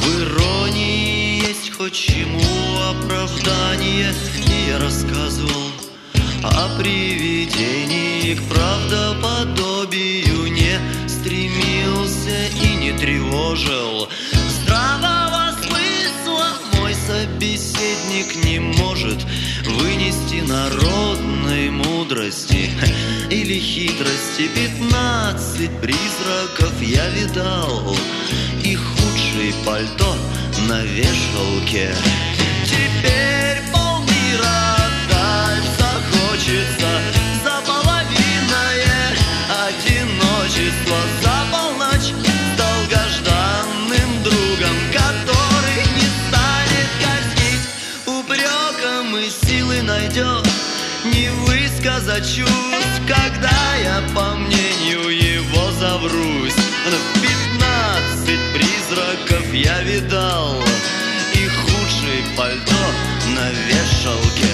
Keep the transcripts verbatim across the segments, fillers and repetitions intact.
В иронии есть хоть чему оправдание, и я рассказывал о привидении, к правдоподобию не стремился и не тревожил. Здравого смысла мой собеседник не может вынести, народной мудрости или хитрости. Пятнадцать призраков я видал, и худшее пальто на вешалке. Теперь полмира отдать захочется за половиное одиночество, за полночь с долгожданным другом, который не станет казнить упреком и силы найдет не высказать чувств, когда я, по мнению его, заврусь. Пятнадцать призраков я видал, и худшее пальто на вешалке.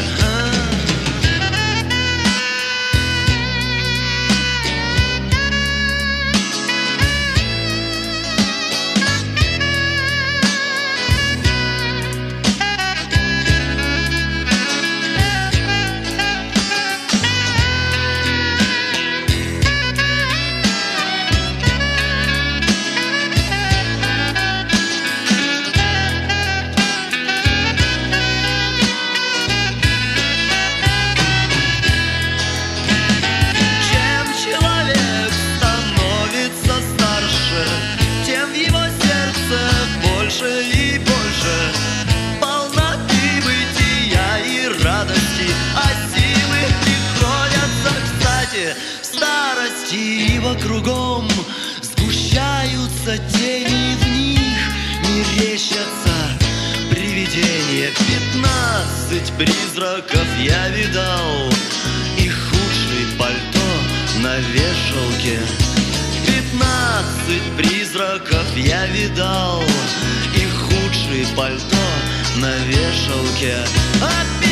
И больше полноты бытия и радости, а силы приходятся кстати в старости, и вокругом сгущаются тени, в них мерещатся привидения. Пятнадцать призраков я видал, и худшее пальто на вешалке. Пятнадцать призраков я видал, и худшее пальто на вешалке.